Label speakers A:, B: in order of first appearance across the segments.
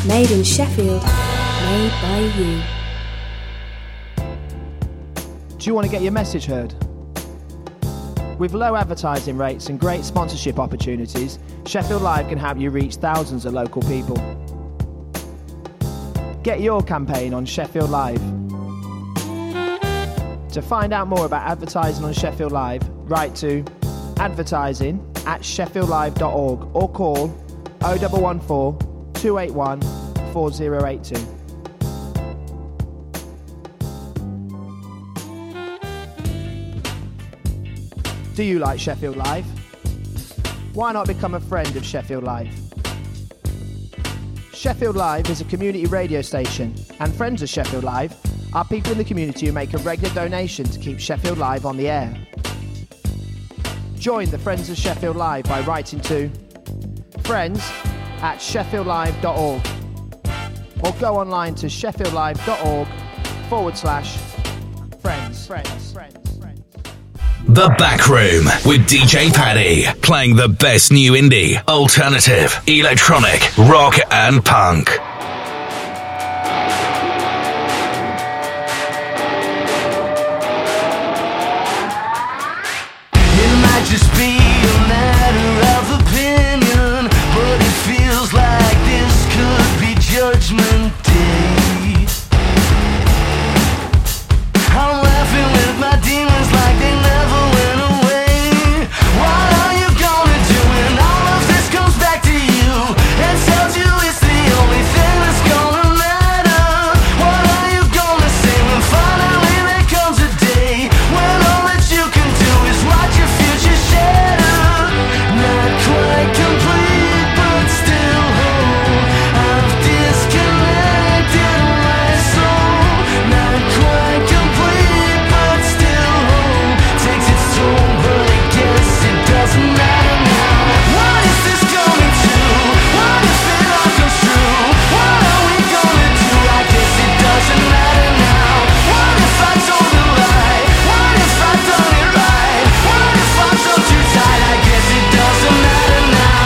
A: Made in Sheffield, made by you.
B: Do you want to get your message heard? With low advertising rates and great sponsorship opportunities, Sheffield Live can help you reach thousands of local people. Get your campaign on Sheffield Live. To find out more about advertising on Sheffield Live, write to advertising@sheffieldlive.org or call 0114 281 4082. Do you like Sheffield Live? Why not become a friend of Sheffield Live? Sheffield Live is a community radio station, and friends of Sheffield Live are people in the community who make a regular donation to keep Sheffield Live on the air. Join the Friends of Sheffield Live by writing to friends@sheffieldlive.org or go online to sheffieldlive.org/friends.
C: The Back Room with DJ Paddy, playing the best new indie, alternative, electronic, rock and punk.
D: It might just be a matter of opinion, but it feels like this could be Judgment Day. I'm laughing with my demons like they never went away. What are you gonna do when all of this comes back to you and tells you it's the only thing that's gonna matter? What are you gonna say when finally there comes a day when all that you can do is watch your future shatter? Not quite complete, but still whole. I've disconnected my soul. Not quite complete, but still whole. Takes its toll, but I guess it doesn't matter now. What is this going to? What if it all comes true? What are we gonna do? I guess it doesn't matter now. What if I told a lie? What if I done it right? What if I'm so too tight? I guess it doesn't matter now.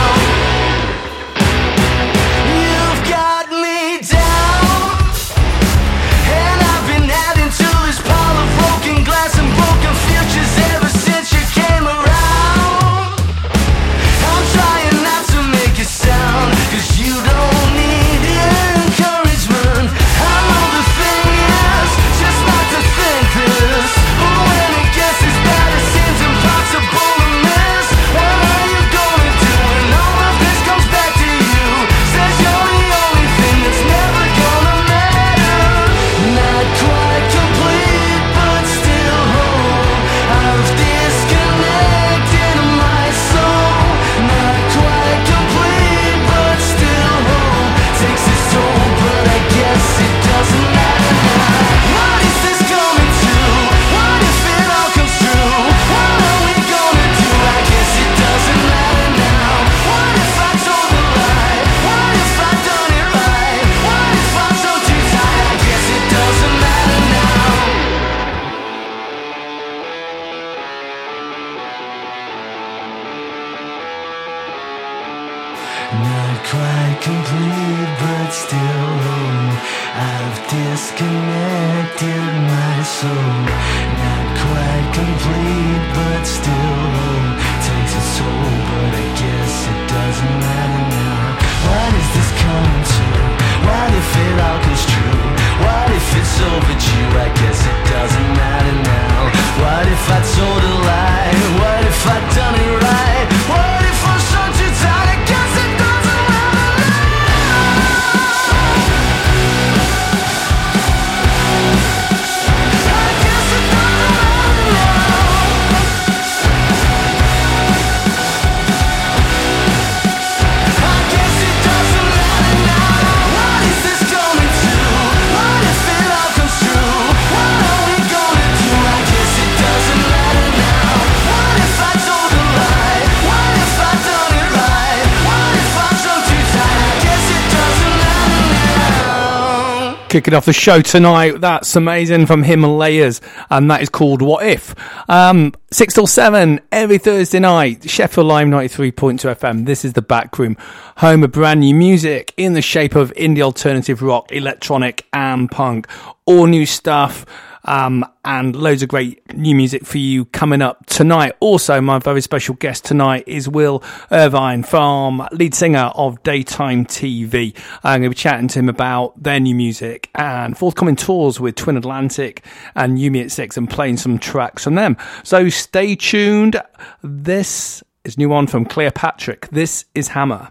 D: You've got me down, and I've been adding to this pile of broken glass and broken futures ever since you came around. I'm trying not to make a sound, 'cause you don't need encouragement. I know the thing is just not to think this, but when it gets as bad it seems impossible to miss. What are you gonna do when all of this comes back to you? Says you're the only thing that's never gonna matter. Not quite complete, but still whole. I've disconnected my soul. Not quite complete, but still whole. Takes its toll, but I guess it doesn't matter now. What is this coming to? What if it all comes true? What are we gonna do? I guess it doesn't matter now. What if I told a lie? What if I done it right? What if I'm so too tired? I guess it doesn't matter now. Not quite complete, but still whole. I've disconnected my soul. Not quite complete, but still whole. Takes its toll, but I guess it doesn't matter now. What is this coming to? What if it all goes true? What if it's overdue? I guess it doesn't matter now. What if I told a lie? What if I done it right? What if I'm so too tired? I guess it doesn't matter now. I guess it doesn't matter now. I guess it doesn't matter now. What is this going to? What if it all comes true? What are we gonna do? I guess it doesn't matter now. What if I told a lie? What if I done it right? What if I'm so too tired? I guess it doesn't matter now.
E: Kicking off the show tonight, that's amazing, from Himalayas, and that is called What If. 6 till 7 every Thursday night, Sheffield Live 93.2 FM. This is the Back Room, home of brand new music in the shape of indie alternative rock, electronic and punk. All new stuff, and loads of great new music for you coming up tonight. Also, my very special guest tonight is Will Irvine, lead singer of Daytime TV. I'm going to be chatting to him about their new music and forthcoming tours with Twin Atlantic and Yumi at 6 and playing some tracks from them. So stay tuned. This is new one from Cleopatra. This is Hammer.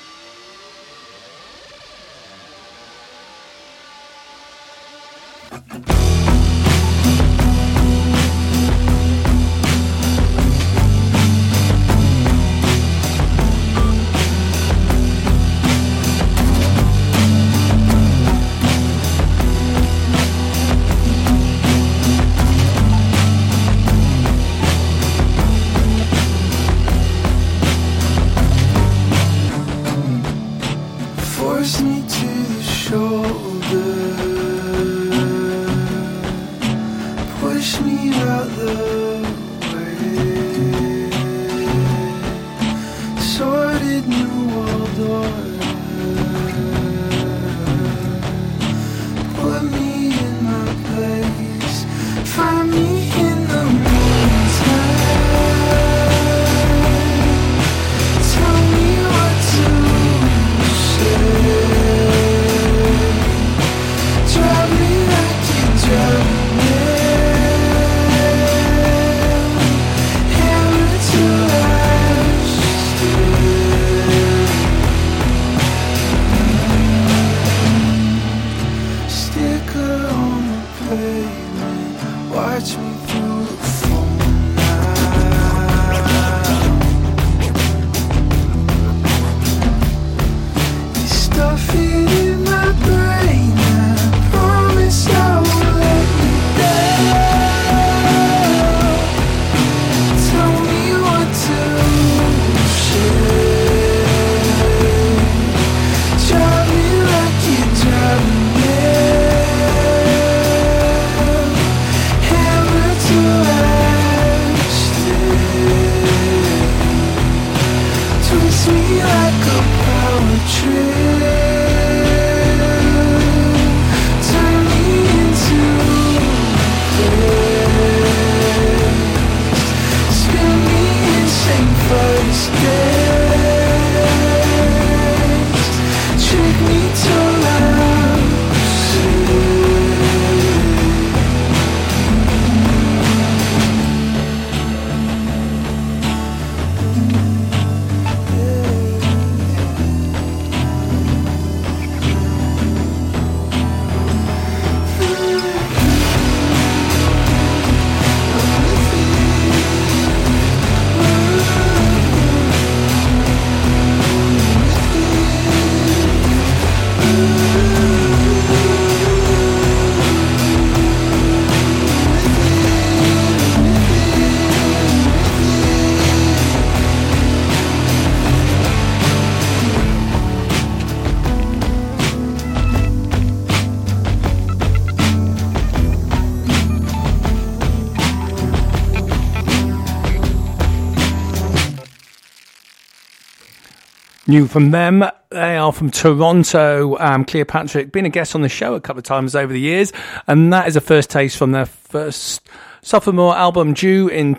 E: New from them, they are from Toronto. Cleopatra, been a guest on the show a couple of times over the years, and that is a first taste from their first sophomore album due in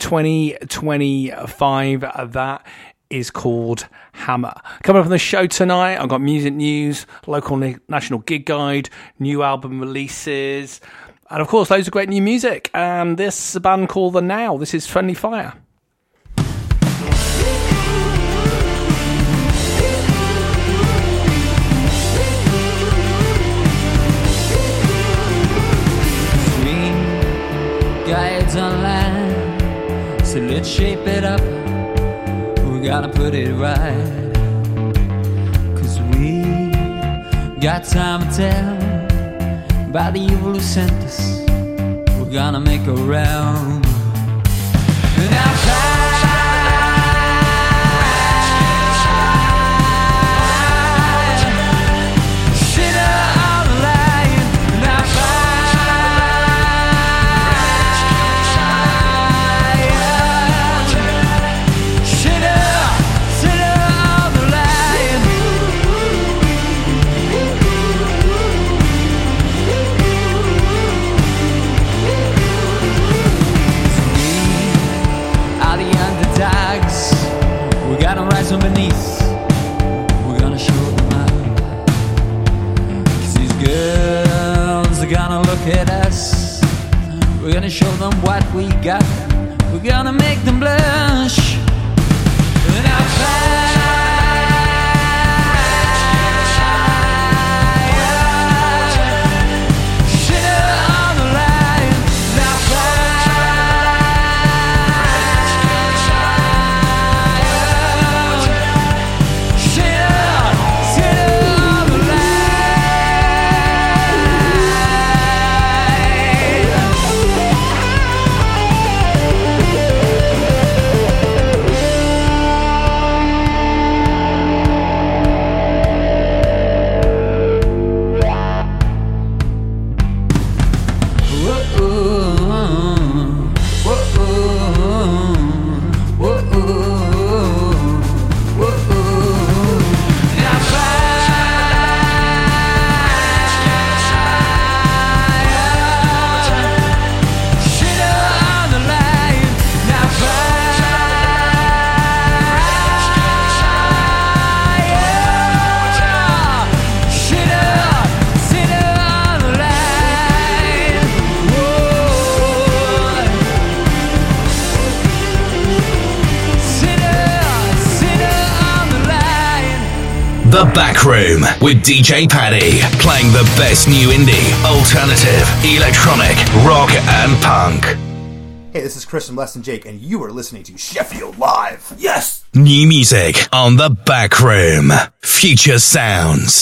E: 2025. That is called Hammer. Coming up on the show tonight, I've got music news, local national gig guide, new album releases, and of course loads of great new music. This is a band called The Now. This is Friendly Fire.
F: Guides online, so let's shape it up. We gotta put it right, 'cause we got time to tell about the evil who sent us. We're gonna make a round. And outside fire. at us. We're gonna show them what we got. We're gonna make them blush. Now
C: The Back Room with DJ Paddy, playing the best new indie, alternative, electronic, rock and punk.
G: Hey, this is Chris from Less Than Jake, and you are listening to Sheffield Live. Yes!
C: New music on The Back Room. Future sounds.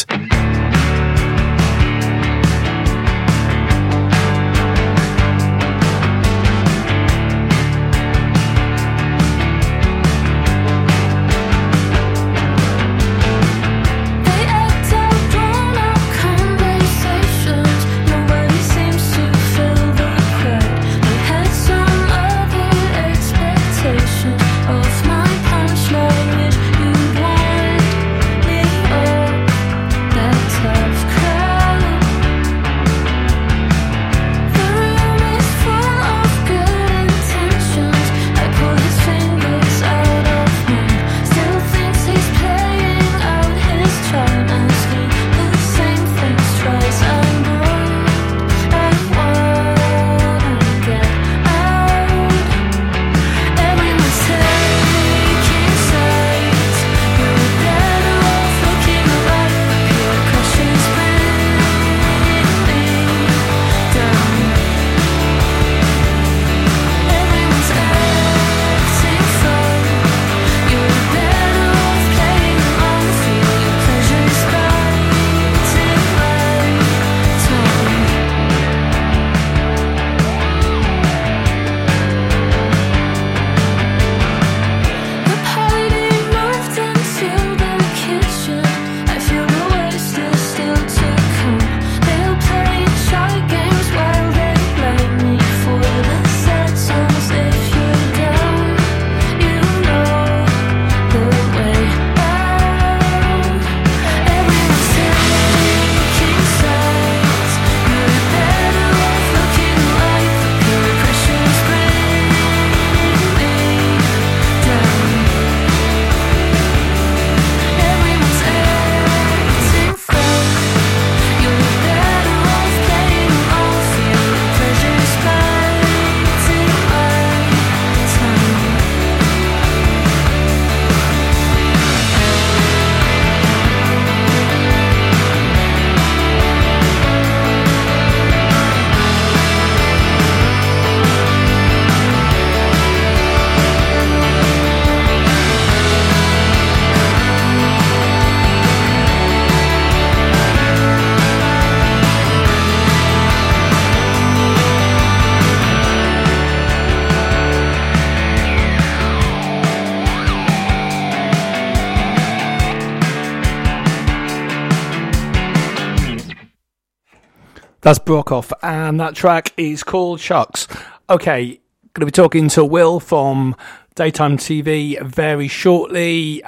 E: That's Brokoff, and that track is called Shucks. Okay, going to be talking to Will from Daytime TV very shortly,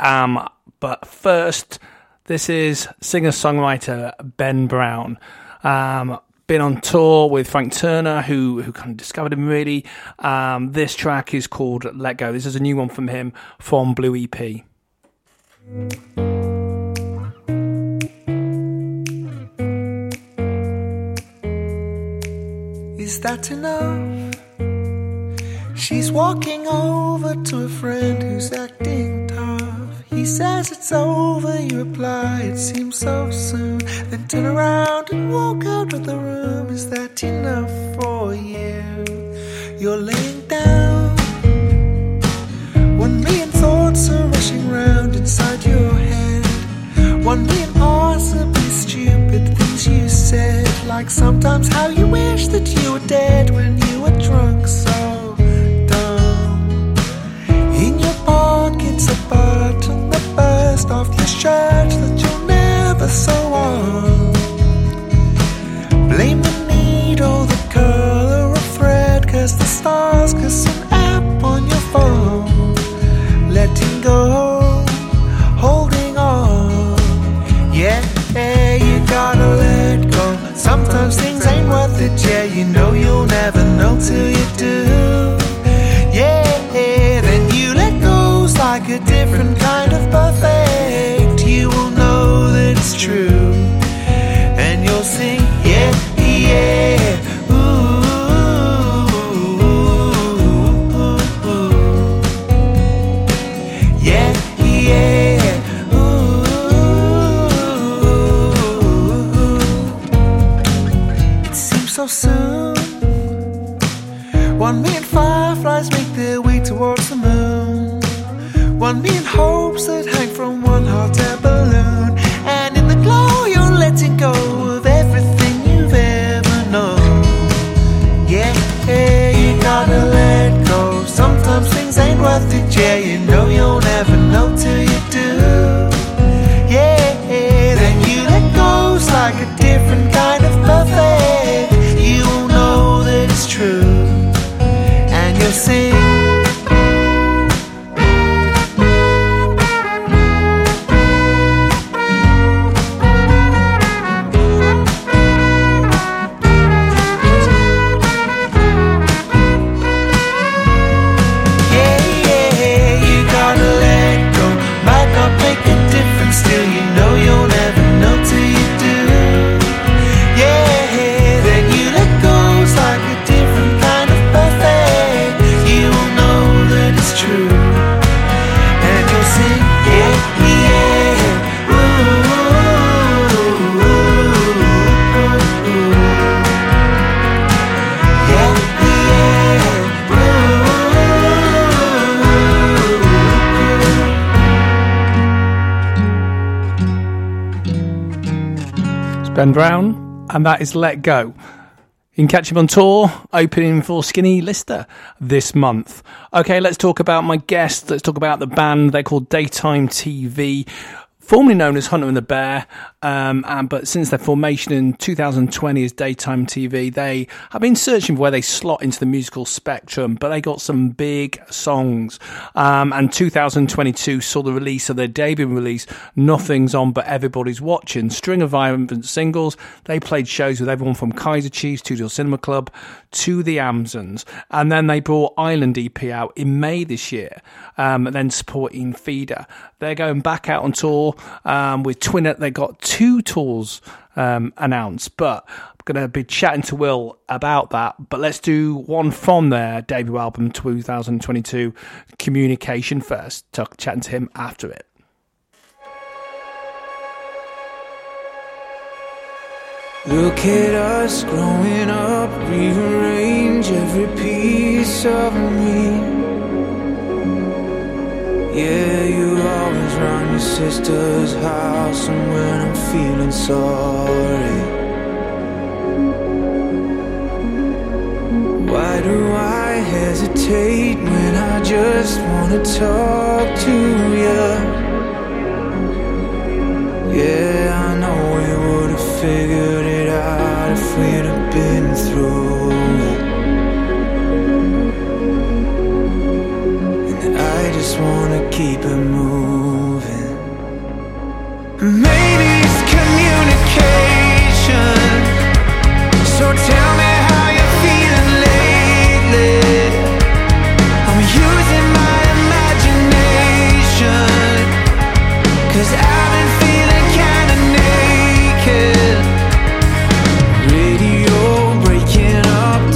E: but first, this is singer-songwriter Ben Brown. Been on tour with Frank Turner, who kind of discovered him really. This track is called Let Go. This is a new one from him from Blue EP.
H: Is that enough? She's walking over to a friend who's acting tough. He says it's over, you reply, it seems so soon. Then turn around and walk out of the room. Is that enough for you? You're laying down. 1 million thoughts are rushing round inside your head. 1 million possibly stupid things you said. Like sometimes how you wish that you were dead when you were drunk, so dumb. In your pocket's a button that burst off your shirt that you'll never sew on. Blame the needle, the color of thread, cause the stars, cause an app on your phone. Letting go, holding on. Yeah, you gotta let go. Sometimes things ain't worth it, yeah, you know you'll never know till you do. Yeah, then you let go's like a different kind of perfect. You will know that it's true, and you'll sing, yeah, yeah. So soon, 1 million fireflies make their way towards the moon. 1 million hopes that hang from one hot air balloon. And in the glow you're letting go of everything you've ever known. Yeah, you gotta let go. Sometimes things ain't worth it, yeah, you know you'll never know till you do. Yeah, then you let go's like a different kind of perfect. You'll know that it's true, and you'll sing. Yeah, you gotta let go. Might not make a difference, still you know you'll never know till you do. Yeah, like a different kind of perfect. You'll know that it's true, and you'll sing, yeah, yeah. Ooh, yeah,
E: yeah. It's Ben Brown, and that is Let Go. You can catch him on tour, opening for Skinny Lister this month. Okay, let's talk about my guest. Let's talk about the band. They're called Daytime TV, formerly known as Hunter and the Bear, but since their formation in 2020 as Daytime TV, they have been searching for where they slot into the musical spectrum, but they got some big songs. And 2022 saw the release of their debut release, Nothing's On But Everybody's Watching. String of vibrant singles. They played shows with everyone from Kaiser Chiefs, Studio Cinema Club to the Amazons. And then they brought Island EP out in May this year, and then supporting Feeder. They're going back out on tour with Twin. They got 2 tours announced, but I'm going to be chatting to Will about that. But let's do one from their debut album 2022, Communication, first. Chatting to him after it.
I: Look at us growing up, rearrange every piece of me. Yeah, you always round your sister's house, and when I'm feeling sorry, why do I hesitate when I just wanna talk to you? Yeah, I know we would've figured it out if we'd have been through it. And I just wanna keep it moving. Maybe it's communication, so tell me how you're feeling lately. I'm using my imagination, 'cause I've been feeling kinda naked. Radio breaking up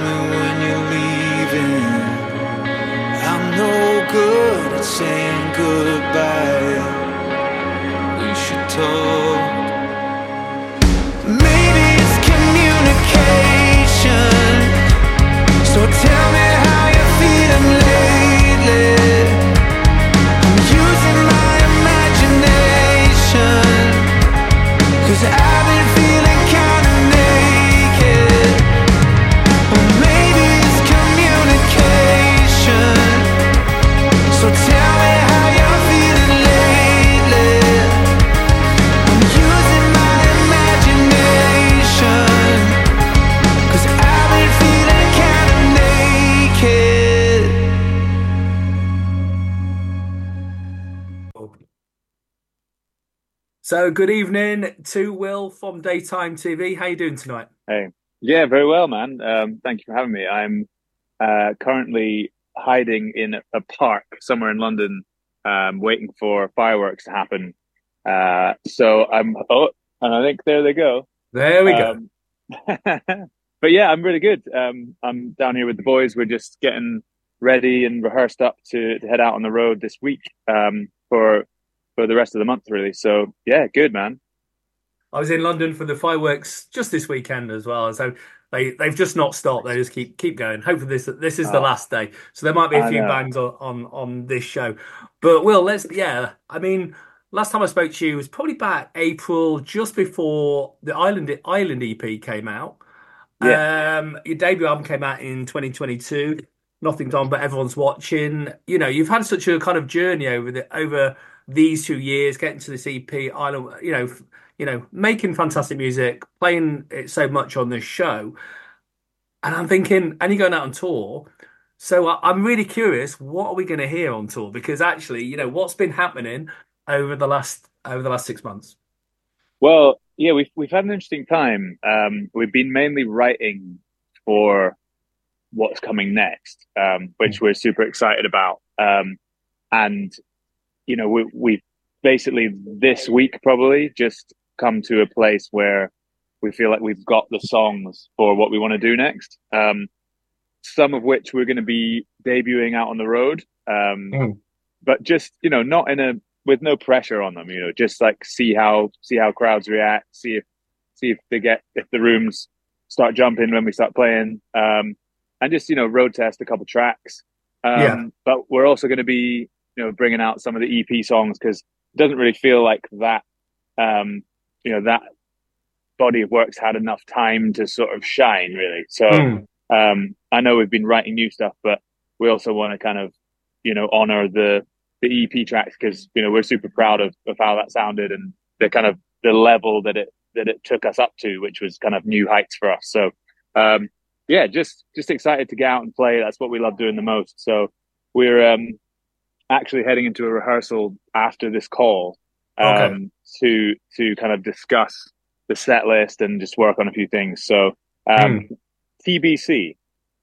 I: me when you're leaving. I'm no good at saying goodbye. We should talk. Maybe it's communication. So tell me how you're feeling lately. I'm using my imagination, 'cause I've been feeling kinda naked. Or maybe it's communication. So tell me how you're feeling lately. I'm using my imagination, 'cause I've been feeling kinda naked.
E: So, good evening to Will from Daytime TV. How you doing tonight?
J: Hey, yeah, very well, man. Thank you for having me. I'm currently hiding in a park somewhere in London, waiting for fireworks to happen. So I'm, and I think there they go.
E: There we go.
J: But yeah, I'm really good. I'm down here with the boys. We're just getting ready and rehearsed up to head out on the road this week for the rest of the month, really. So yeah, good, man.
E: I was in London for the fireworks just this weekend as well. So they've just not stopped. They just keep going. Hopefully this is the last day. So there might be a few bangs on this show. But Will, I mean, last time I spoke to you was probably back April, just before the Island EP came out.
J: Yeah.
E: Your debut album came out in 2022. Nothing's on, but everyone's watching. You know, you've had such a kind of journey over these 2 years, getting to this EP, Island. You know, making fantastic music, playing it so much on this show, and I'm thinking, and you're going out on tour. So I'm really curious, what are we going to hear on tour? Because actually, you know, what's been happening over the last 6 months?
J: Well, yeah, we've had an interesting time. We've been mainly writing for what's coming next, which we're super excited about. And you know, we basically this week probably just come to a place where we feel like we've got the songs for what we want to do next. Some of which we're going to be debuting out on the road. But just, you know, not with no pressure on them, you know, just like see how crowds react, see if the rooms start jumping when we start playing. And just, you know, road test a couple tracks. But we're also going to be, you know, bringing out some of the EP songs, because it doesn't really feel like that, you know, that body of work's had enough time to sort of shine, really. So I know we've been writing new stuff, but we also want to kind of, you know, honor the EP tracks, because, you know, we're super proud of how that sounded and the kind of the level that it took us up to, which was kind of new heights for us. So yeah, just excited to get out and play. That's what we love doing the most. So we're actually heading into a rehearsal after this call to kind of discuss the set list and just work on a few things. So TBC.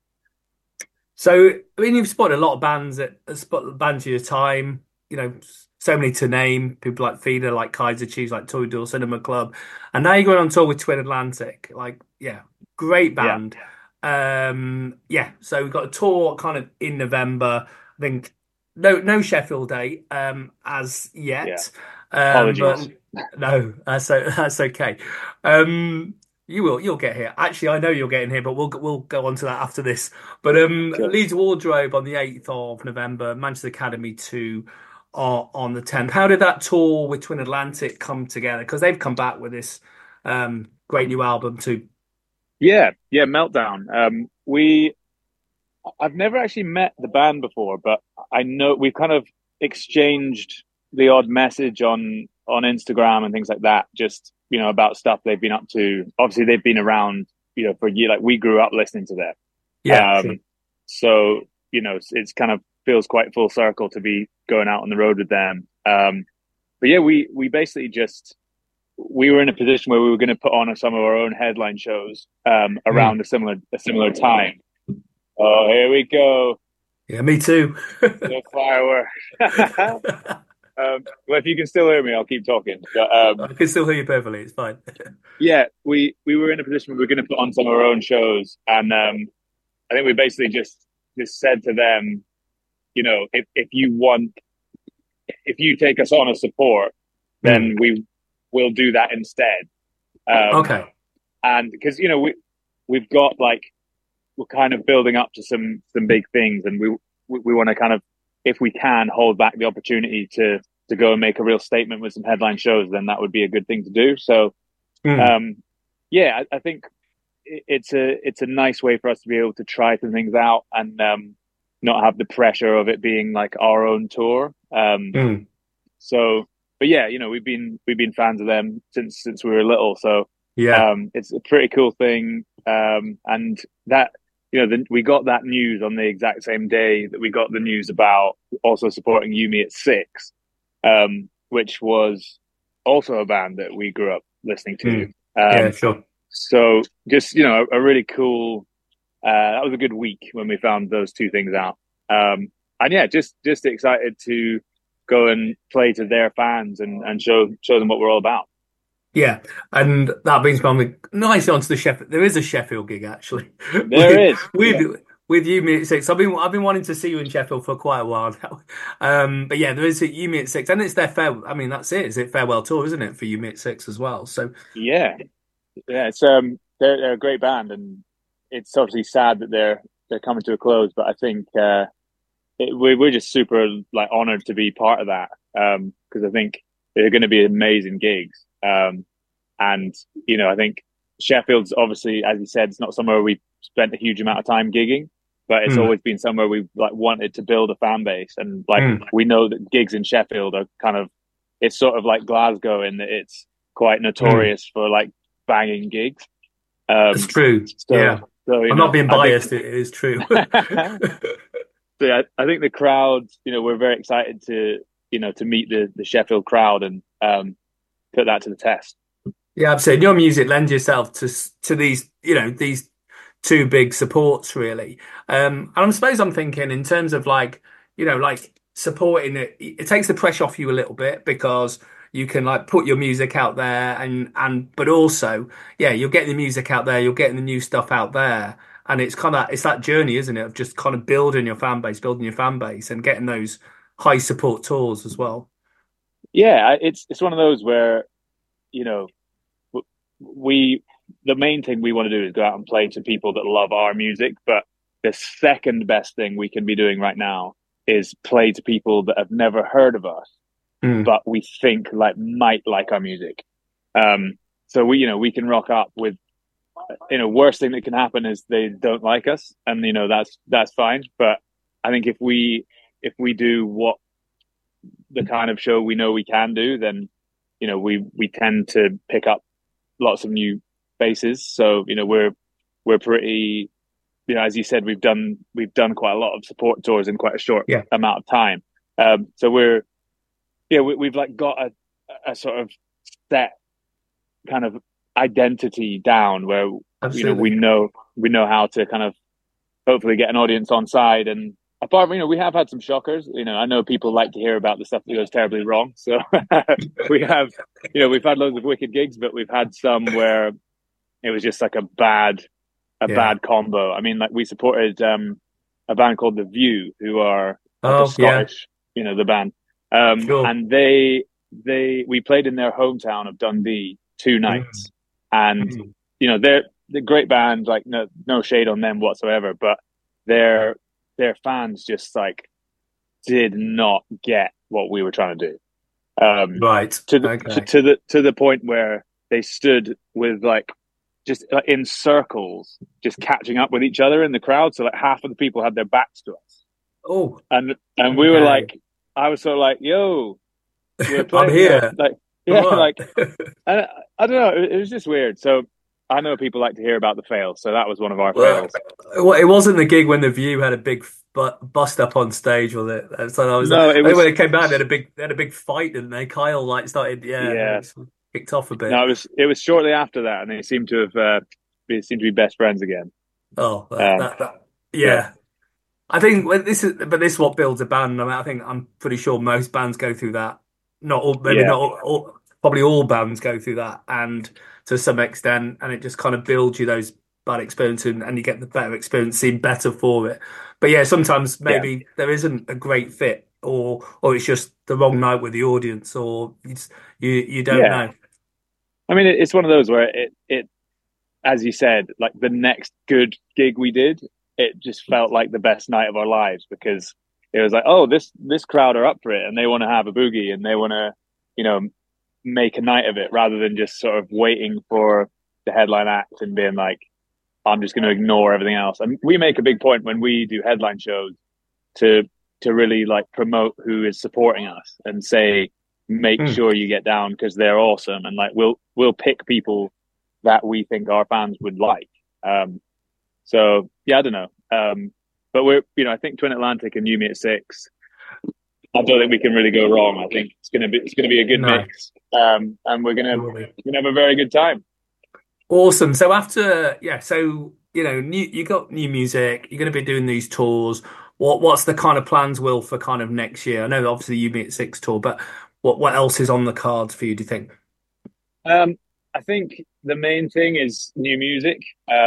E: So I mean, you've spotted a lot of bands of your time. You know, so many to name. People like Feeder, like Kaiser Chiefs, like Toy Door Cinema Club, and now you're going on tour with Twin Atlantic. Like, yeah, great band. So we've got a tour kind of in November. I think no Sheffield date as yet.
J: Apologies.
E: But no, that's okay. You'll get here. Actually, I know you'll get in here, but we'll go on to that after this. But Leeds Wardrobe on the 8th of November, Manchester Academy 2 on the 10th. How did that tour with Twin Atlantic come together? Because they've come back with this great new album too.
J: Yeah, Meltdown. I've never actually met the band before, but I know we've kind of exchanged the odd message on Instagram and things like that, just, you know, about stuff they've been up to. Obviously they've been around, you know, for a year. Like, we grew up listening to them. Sure. So, you know, it's kind of feels quite full circle to be going out on the road with them. But yeah, we basically we were in a position where we were going to put on some of our own headline shows around a similar time. Oh, here we go.
E: Yeah, me too.
J: The fireworks. Well, if you can still hear me, I'll keep talking. But,
E: I can still hear you perfectly. It's fine.
J: Yeah, we were in a position where we were going to put on some of our own shows, and I think we basically just said to them, you know, if you take us on as support, then we will do that instead.
E: Okay.
J: And because, you know, we've got like, we're kind of building up to some big things, and we want to kind of, if we can, hold back the opportunity to go and make a real statement with some headline shows, then that would be a good thing to do. So, yeah, I think it's a nice way for us to be able to try some things out and not have the pressure of it being like our own tour. So, but yeah, you know, we've been fans of them since we were little. So
E: yeah,
J: it's a pretty cool thing. And that, you know, we got that news on the exact same day that we got the news about also supporting You Me at 6, which was also a band that we grew up listening to.
E: Yeah, sure.
J: So just, you know, a really cool, that was a good week when we found those two things out. And yeah, just excited to go and play to their fans and show them what we're all about.
E: Yeah, and that brings me nicely onto the Sheffield. There is a Sheffield gig actually.
J: There is
E: with You Me at 6. I've been wanting to see you in Sheffield for quite a while now. But yeah, there is a You Me at 6, and it's their I mean, that's it. Is it farewell tour, isn't it, for You Me at 6 as well? So
J: yeah, it's they're a great band, and it's obviously sad that they're coming to a close. But I think we're just super like honored to be part of that, because I think they're going to be amazing gigs. And you know, I think Sheffield's obviously, as you said, it's not somewhere we spent a huge amount of time gigging, but it's always been somewhere we've like wanted to build a fan base, and like we know that gigs in Sheffield are kind of, it's sort of like Glasgow in that it's quite notorious for like banging gigs.
E: It's true. So, yeah. So, I'm not being biased. It is true.
J: So yeah, I think the crowd, you know, we're very excited to meet the Sheffield crowd and put that to the test.
E: Yeah, absolutely. Your music lends yourself to these, you know, these two big supports really. And I suppose I'm thinking in terms of like, you know, like supporting it, it takes the pressure off you a little bit because you can like put your music out there and but also, yeah, you're getting the music out there, you're getting the new stuff out there. And it's that journey, isn't it, of just kind of building your fan base and getting those high support tours as well.
J: Yeah, it's one of those where, you know, the main thing we want to do is go out and play to people that love our music. But the second best thing we can be doing right now is play to people that have never heard of us, but we think like might like our music. So we can rock up with, you know, worst thing that can happen is they don't like us, and you know that's fine. But I think if we do what the kind of show we know we can do, then you know we tend to pick up lots of new faces. So you know we're pretty, you know, as you said, we've done quite a lot of support tours in quite a short amount of time. So we've like got a sort of set kind of identity down where
E: Absolutely.
J: you know we know how to kind of hopefully get an audience on side. And apart from, you know, we have had some shockers. You know, I know people like to hear about the stuff that goes terribly wrong. So we have, you know, we've had loads of wicked gigs, but we've had some where it was just like a bad combo. I mean, like we supported a band called The View, who are like a Scottish, you know, the band.
E: Sure.
J: And we played in their hometown of Dundee 2 nights. And you know, they're a great band, like no shade on them whatsoever, but their fans just like did not get what we were trying to do.
E: Right.
J: To the point where they stood with like just in circles, just catching up with each other in the crowd. So like half of the people had their backs to us.
E: Oh.
J: And we were like, I was sort of like, yo, we're playing
E: I'm here.
J: Like, yeah, like, I don't know. It was just weird. So I know people like to hear about the fails, so that was one of our fails.
E: Well, it wasn't the gig when The View had a big bust up on stage, was it? So I was when they came back, they had a big fight, didn't they? Kyle like started, kicked off a bit.
J: No, it was shortly after that, and they seemed to be best friends again.
E: Oh, yeah. I think this is what builds a band. I mean, I think I'm pretty sure most bands go through that. Not all, maybe not all, probably all bands go through that, and to some extent, and it just kind of builds you those bad experience and you get the better experience, seem better for it. But yeah, sometimes maybe there isn't a great fit, or it's just the wrong night with the audience, or you don't know.
J: I mean, it's one of those where it, as you said, like the next good gig we did, it just felt like the best night of our lives, because it was like, oh, this crowd are up for it and they want to have a boogie and they want to, you know, make a night of it, rather than just sort of waiting for the headline act and being like, I'm just going to ignore everything else. And we make a big point when we do headline shows to really like promote who is supporting us and say, make sure you get down because they're awesome. And like, we'll pick people that we think our fans would like. So yeah, I don't know. But we're, you know, I think Twin Atlantic and You Me at 6, I don't think we can really go wrong. I think it's going to be a good mix. And we're going to have a very good time.
E: Awesome. So after, so, you know, you got new music, you're going to be doing these tours. What's the kind of plans, Will, for kind of next year? I know obviously You Me at 6 tour, but what else is on the cards for you, do you think?
J: I think the main thing is new music.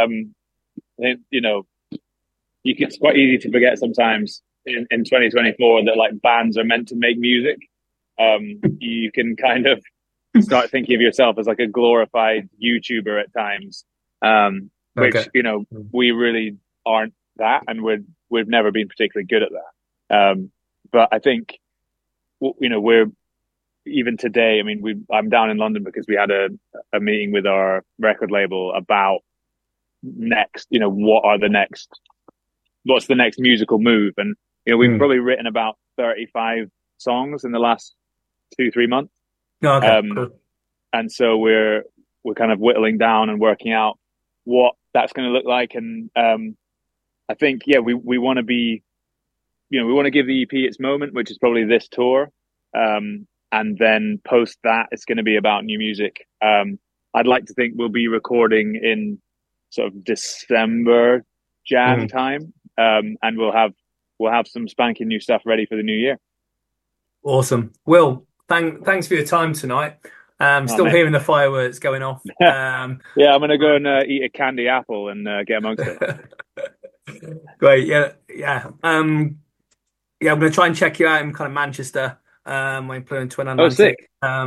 J: You know, it's quite easy to forget sometimes in 2024 that like bands are meant to make music. You can kind of start thinking of yourself as like a glorified YouTuber at times, which, you know, we really aren't that, and we've never been particularly good at that. But I think, you know, we're, even today, I mean, I'm down in London because we had a meeting with our record label about next, you know, what's the next musical move. And, you know, we've probably written about 35 songs in the last 2-3 months. Cool. And so we're kind of whittling down and working out what that's going to look like. And I think, we want to be, you know, we want to give the EP its moment, which is probably this tour. And then post that, it's going to be about new music. I'd like to think we'll be recording in sort of December, Jan time. And we'll have some spanking new stuff ready for the new year.
E: Awesome. Will, thanks for your time tonight. Still hearing the fireworks going off.
J: I'm going to go and eat a candy apple and get amongst it.
E: Great. Yeah. I'm going to try and check you out in kind of Manchester. When you're playing Twin Atlantic.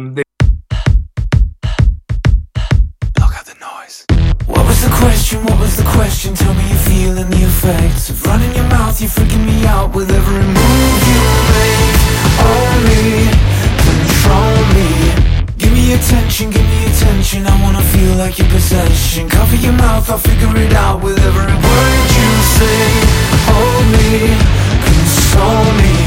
I: Block out the noise. What was the question? What was the question? Tell me you're feeling the effects of running your mouth. You're freaking me out with every move you make. Only control me. Give me attention, give me attention. I wanna feel like your possession. Cover your mouth, I'll figure it out with every word you say. Hold me, console me.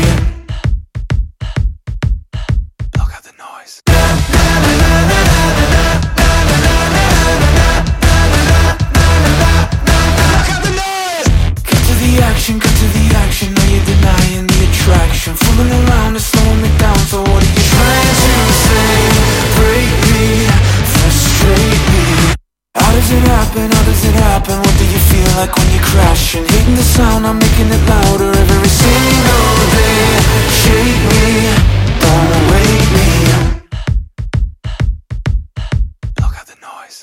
I: Get to the action, now you're denying the attraction. Fooling around and slowing me down, so what are you trying to say? Break me, frustrate me. How does it happen, how does it happen? What do you feel like when you're crashing? Hating the sound, I'm making it louder every single day. Shake me, don't wake me. Block out the noise.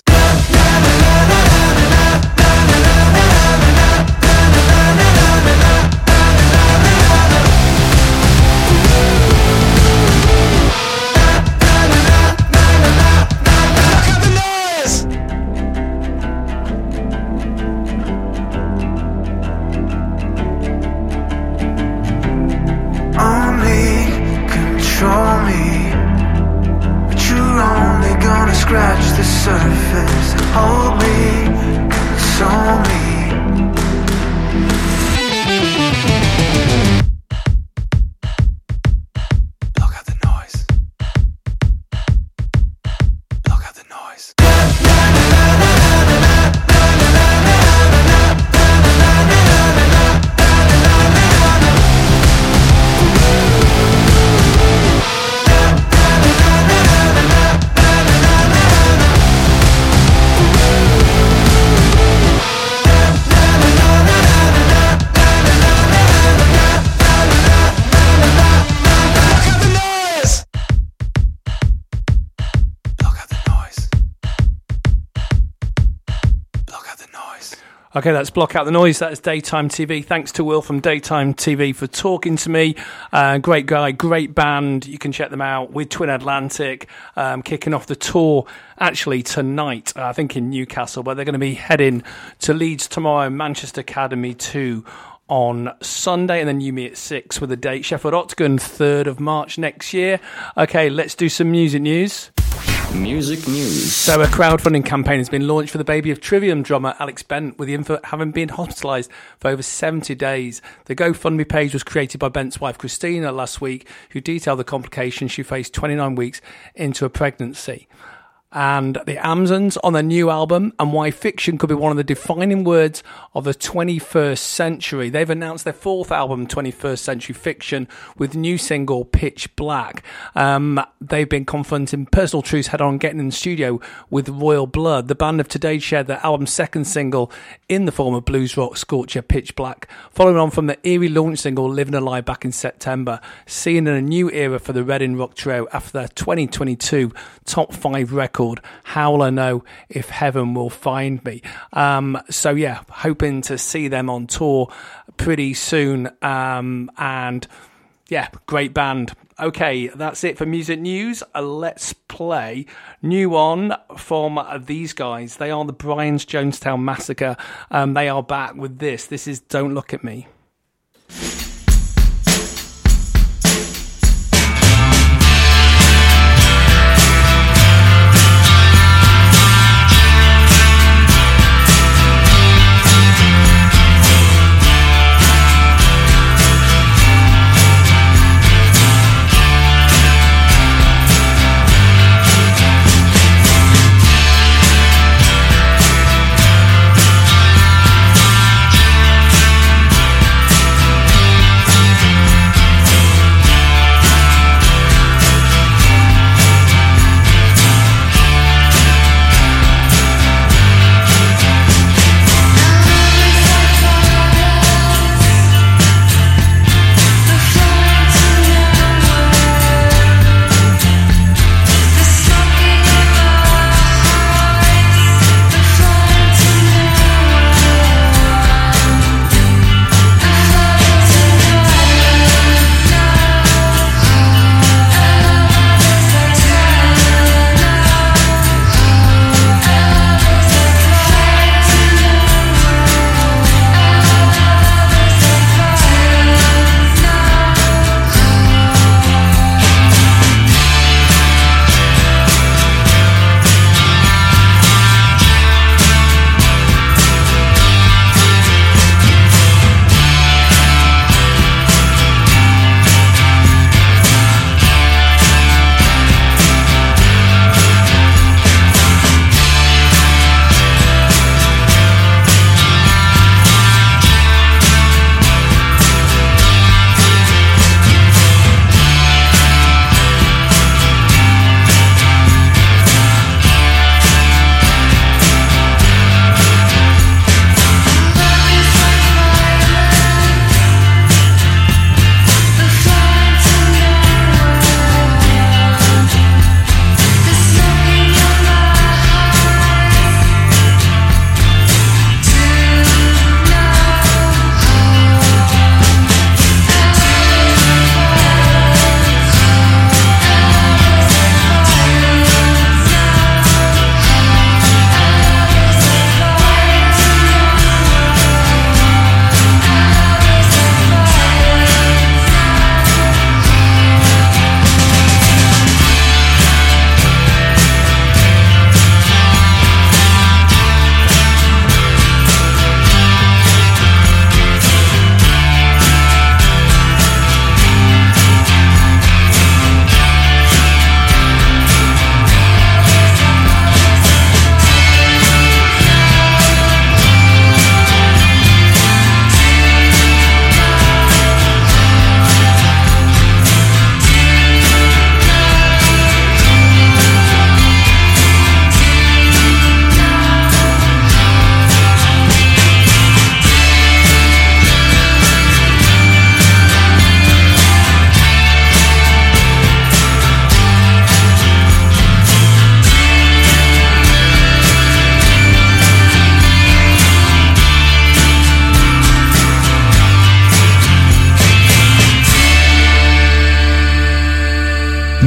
E: Okay, that's Block Out the Noise. That is Daytime TV. Thanks to Will from Daytime TV for talking to me. Great guy, great band. You can check them out with Twin Atlantic, kicking off the tour actually tonight, I think in Newcastle, but they're going to be heading to Leeds tomorrow, Manchester Academy 2 on Sunday, and then You Me at 6 with a date. Sheffield Octagon, 3rd of March next year. Okay, let's do some music news.
K: Music news.
E: So a crowdfunding campaign has been launched for the baby of Trivium drummer Alex Bent, with the info having been hospitalised for over 70 days. The GoFundMe page was created by Bent's wife Christina last week, who detailed the complications she faced 29 weeks into a pregnancy. And the Amazons on their new album, and why fiction could be one of the defining words of the 21st century. They've announced their 4th album, 21st Century Fiction, with new single Pitch Black. They've been confronting personal truths head-on, getting in the studio with Royal Blood. The band have today shared their album's 2nd single in the form of blues rock scorcher Pitch Black, following on from the eerie launch single Living Alive back in September, seeing in a new era for the Reading rock trio after their 2022 top 5 record, How Will I Know If Heaven Will Find Me. So yeah, hoping to see them on tour pretty soon. And yeah, great band. Okay, that's it for music news. Let's play new one from these guys. They are the Brian's Jonestown Massacre. They are back with this. This is Don't Look at Me.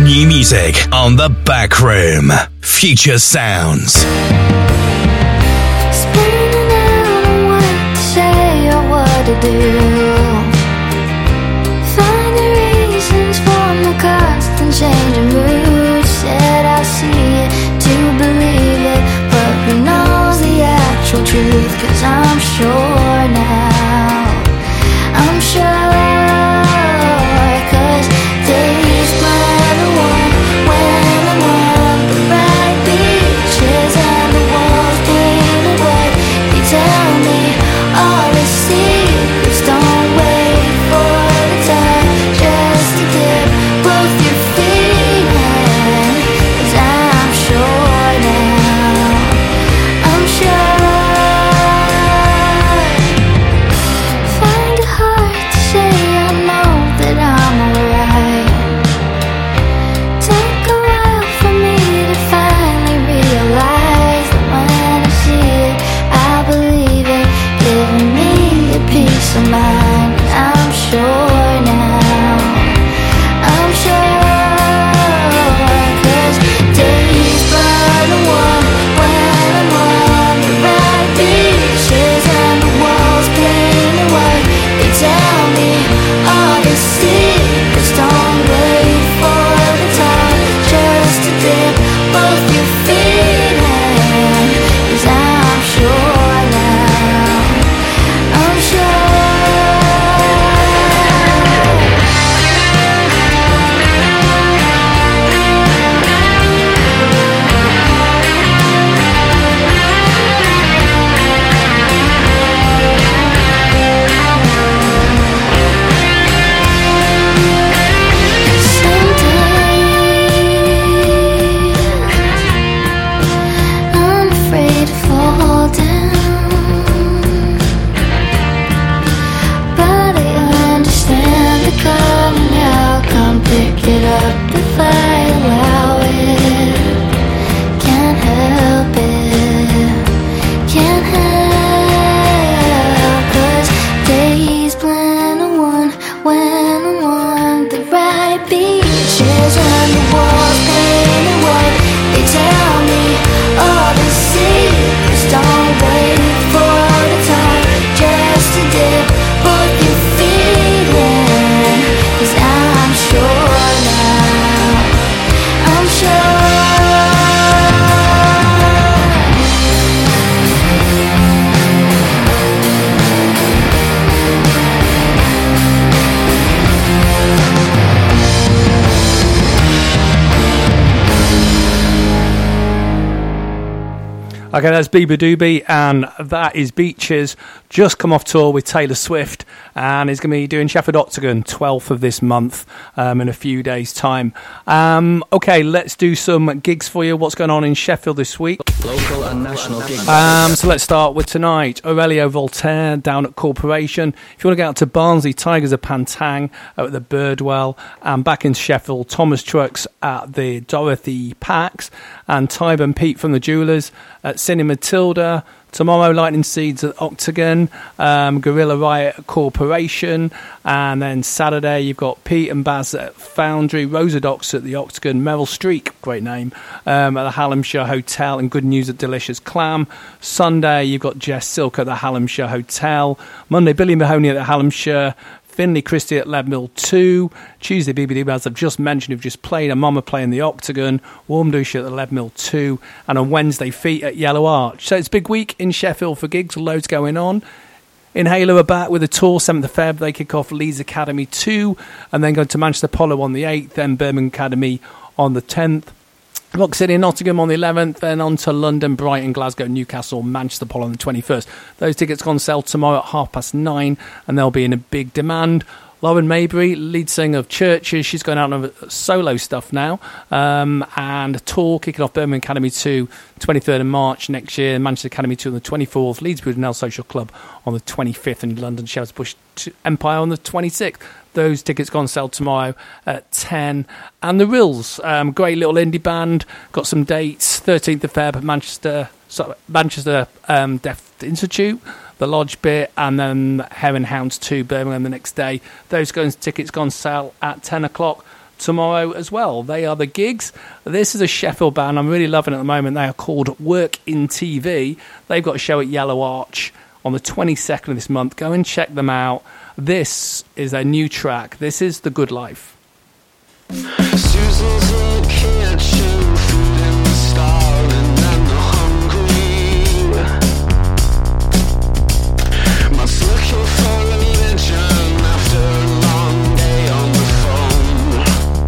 C: new music on The Back Room. Future Sounds.
L: Spinning out on what to say or what to do. Finding reasons for my constant changing mood. Said I see it to believe it, but who knows the actual truth? 'Cause I'm sure now, I'm sure. 'Cause days blend the one when I'm on the right beaches and the walls painted white. They tell me all the secrets. Don't wait for the time just to dip both your feet in. 'Cause I'm sure now, I'm sure. Find it hard to say I know that I'm alright. Took a while for me to finally realize that when I see it, I believe it, giving me a peace of mind. I'm sure now, I'm sure. 'Cause days burn the one when I'm on the right beaches and the walls painted white. They tell me all the secrets. Don't wait for the time just to dip both your feet in. 'Cause I'm sure now, I'm sure. Some days I'm afraid to fall down, but I understand the coming out. Come pick it up if I allow it. Can't help it, can't help. 'Cause days blend the one when I'm on the right beaches and the walls painted white. They tell me all the secrets. Don't wait for the time just to dip both your feet in. 'Cause I'm sure now, I'm sure.
E: Okay, that's Bieber Doobie, and that is Beaches. Just come off tour with Taylor Swift, and he's going to be doing Sheffield Octagon 12th of this month in a few days' time. Okay, let's do some gigs for you. What's going on in Sheffield this week?
K: Local and national gigs.
E: So let's start with tonight. Aurelio Voltaire down at Corporation. If you want to get out to Barnsley, Tigers of Pantang at the Birdwell. And back in Sheffield, Thomas Trucks at the Dorothy Pax. And Tyburn Pete from the Jewelers at Cine Matilda. Tomorrow, Lightning Seeds at Octagon, Gorilla Riot at Corporation, and then Saturday you've got Pete and Baz at Foundry, Rosa Docs at the Octagon, Meryl Streak, great name, at the Hallamshire Hotel, and Good News at Delicious Clam. Sunday you've got Jess Silk at the Hallamshire Hotel. Monday, Billy Mahoney at the Hallamshire. Finley Christie at Leadmill 2. Tuesday, BBD, as I've just mentioned, who've just played, and Mama playing the Octagon. Warmdouche at the Leadmill 2. And on Wednesday, Feet at Yellow Arch. So it's a big week in Sheffield for gigs, loads going on. Inhaler are back with a tour, 7th of Feb. They kick off Leeds Academy 2, and then go to Manchester Apollo on the 8th, then Birmingham Academy on the 10th. Rock City and Nottingham on the 11th, then on to London, Brighton, Glasgow, Newcastle, Manchester Apollo on the 21st. Those tickets go on sale tomorrow at 9:30, and they'll be in a big demand. Lauren Maybury, lead singer of Churches, she's going out on solo stuff now, and a tour kicking off Birmingham Academy 2, 23rd of March next year, Manchester Academy 2 on the 24th, Leeds Brudenell Social Club on the 25th, and London Shepherd's Bush Empire on the 26th. Those tickets go on sale tomorrow at 10. And the Rills, great little indie band, got some dates, 13th of Feb, Manchester Deaf Institute, the Lodge bit, and then Heron Hounds 2, Birmingham the next day. Those tickets go on sale at 10 o'clock. tomorrow as well. They are the Gigs. This is a Sheffield band I'm really loving at the moment. They are called Work in TV. They've got a show at Yellow Arch on the 22nd of this month. Go and check them out. This is their new track. This is The Good Life.
I: Susan's in the kitchen, feeding the starving and the hungry. Must looking for religion after a long day on the phone.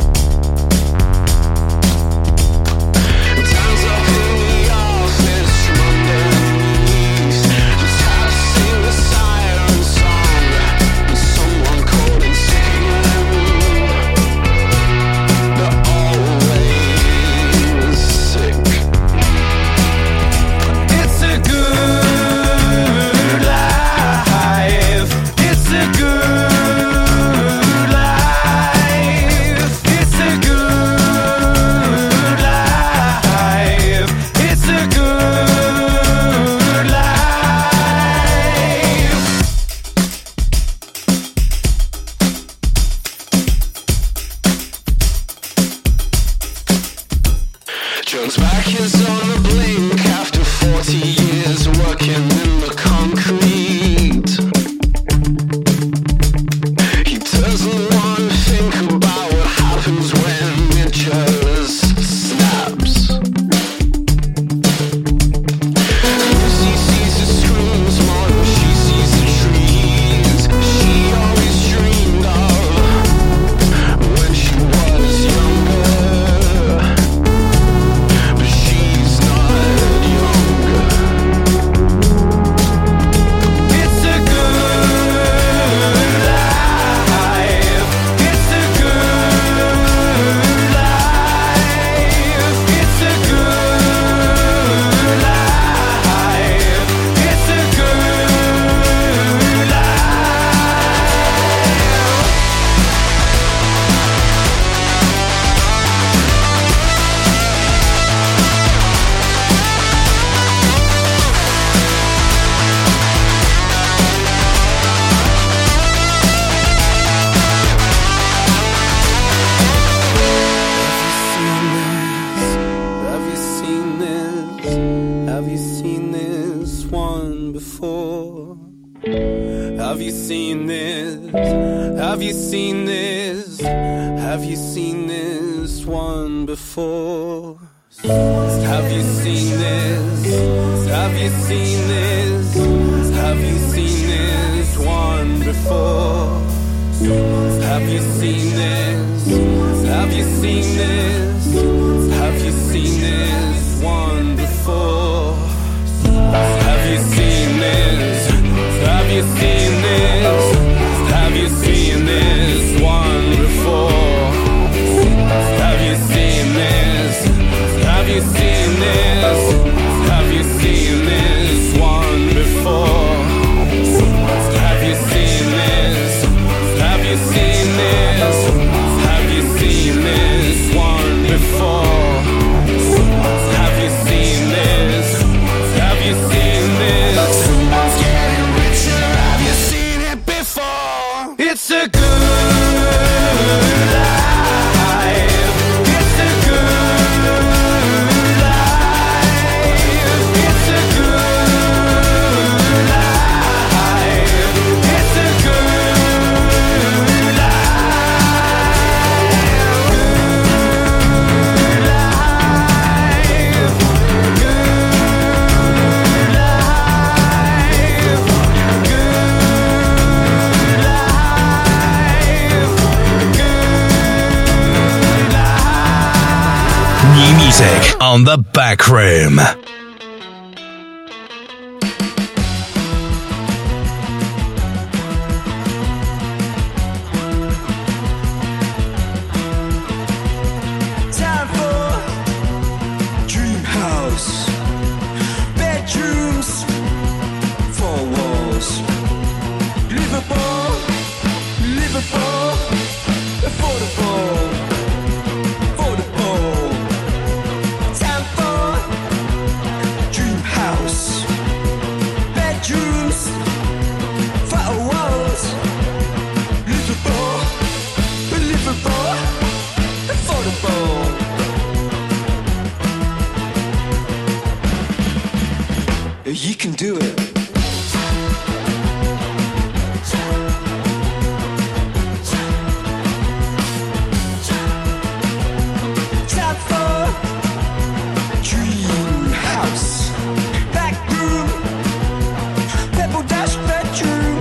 I: Time's up in the office from underneath. Just have sing the siren song and someone cold and singing. Jones back is on the blink after 40 years working in the concrete. He doesn't want to think about what happens when it just snaps. Lucy sees the screams more than she sees the trees. She always dreamed of when she was younger. Have you seen this? Have you seen this? Have you seen this one before? Have you seen this? Have you seen this? Have you seen this one before? Have you seen this? Have you seen this? Have you seen this one before? Have you seen this? Have you seen this? Have you seen this one before? Have you seen this? Have you seen this? Have you seen this one before? Have you seen this? Have you seen this? Have you seen this one before? Have you seen this? Have you seen this? Getting richer, have you seen it before? It's a good life. It's a good life. It's a good life. It's a good
C: New music on the Back Room.
D: Time for dream house, bedrooms, four walls. Liverpool, Liverpool, affordable, affordable. Time for
I: can do it. Time for dream house, back room, pebble dash bedroom,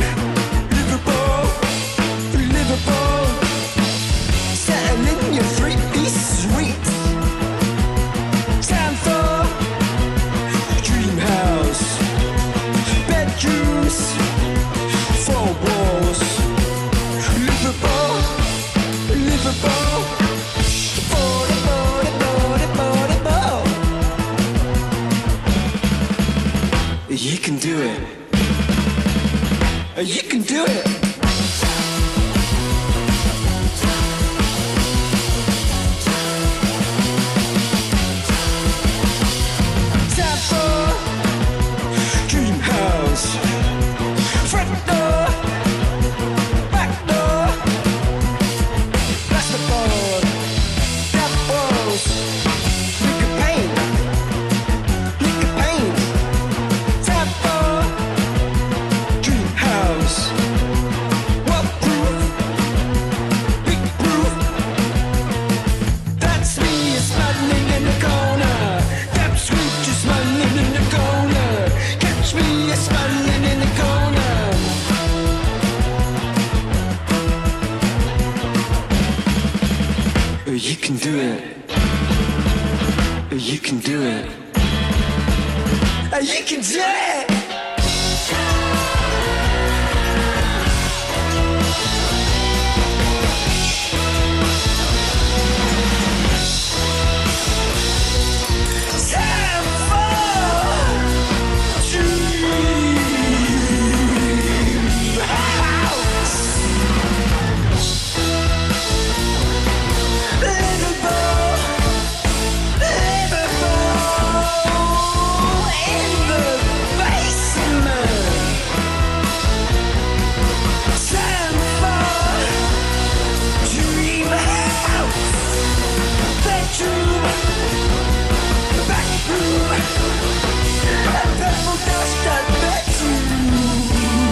I: Liverpool, settle in your three-piece suite. Time for dream house, bedrooms, four walls, Liverpool, you can do it. You can do it. Time for dream house. Front door, back door, plasterboard, black walls, liquor paint. Time for dream house. Waterproof, big roof. That's me smiling in the corner. Damn sweet, just smiling in the corner. Catch me smiling in the corner. You can do it. You can do it. You can do it. Time for dream house. Liverpool, in the basement. Time for dream house. Bedroom, back room, purple dust at bedroom.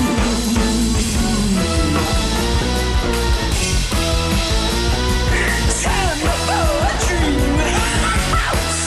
I: Time for a dream house.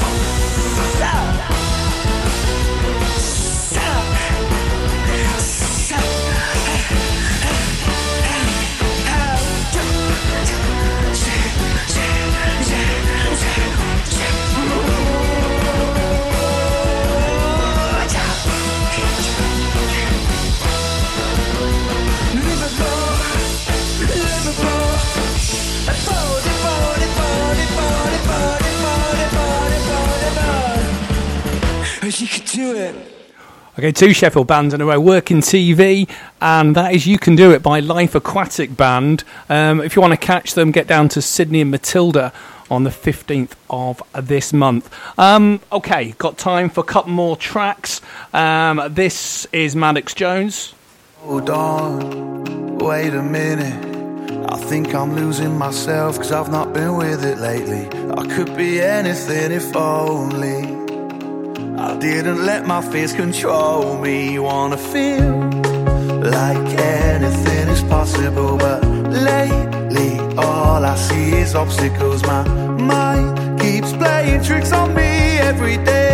I: You can do it.
E: Okay, two Sheffield bands in a row, Working TV, and that is You Can Do It by Life Aquatic Band. If you want to catch them, get down to Sydney and Matilda on the 15th of this month. Okay, got time for a couple more tracks. This is Maddox Jones.
H: Hold on, wait a minute. I think I'm losing myself, 'cause I've not been with it lately. I could be anything if only I didn't let my fears control me. Wanna feel like anything is possible, but lately all I see is obstacles. My mind keeps playing tricks on me every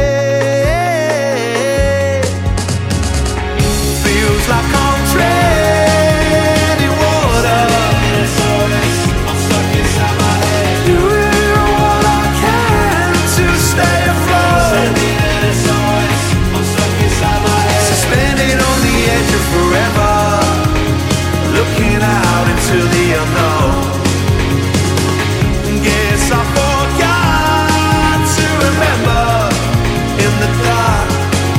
H: day. Feels like I'm treading water. I'm stuck inside my head. Doing what I can to stay afloat. Suspended on the edge of forever, looking out into the unknown. Guess I forgot to remember in the dark.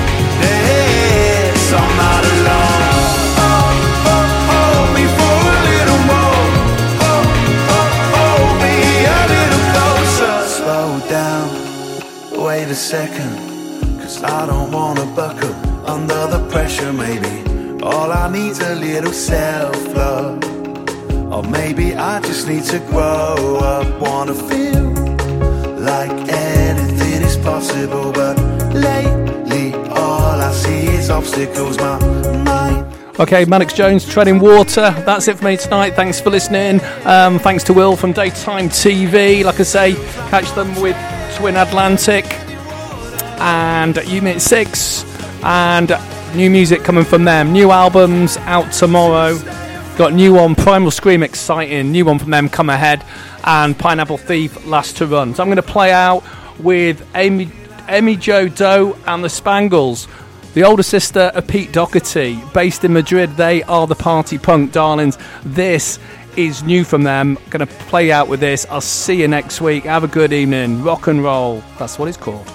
H: Yes, I'm not alone. Hold me for a little more. Hold me a little closer. Slow down, wait a second, 'cause I don't wanna buckle under the pressure. Maybe all I need's a little self-love, or maybe I just need to grow up. Wanna feel like anything is possible, but lately all I see opposite goes my mind.
E: Okay, Mannix Jones, Treading Water. That's it for me tonight. Thanks for listening. Thanks to Will from Daytime TV. Like I say, catch them with Twin Atlantic and Unit 6. And new music coming from them. New albums out tomorrow. Got new one, Primal Scream, exciting. New one from them, Come Ahead. And Pineapple Thief, Last to Run. So I'm going to play out with Amy Jo Doe and the Spangles. The older sister of Pete Doherty, based in Madrid. They are the party punk darlings. This is new from them. Going to play out with this. I'll see you next week. Have a good evening. Rock and roll. That's what it's called.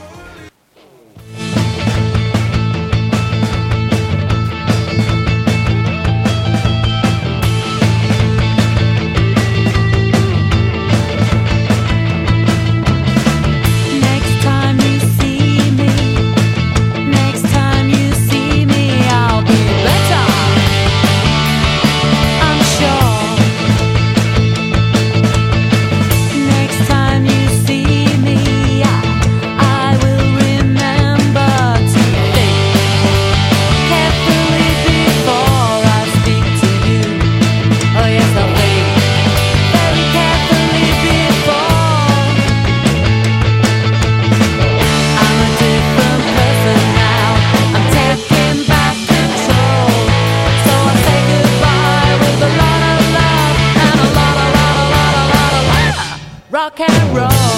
M: Rock and roll.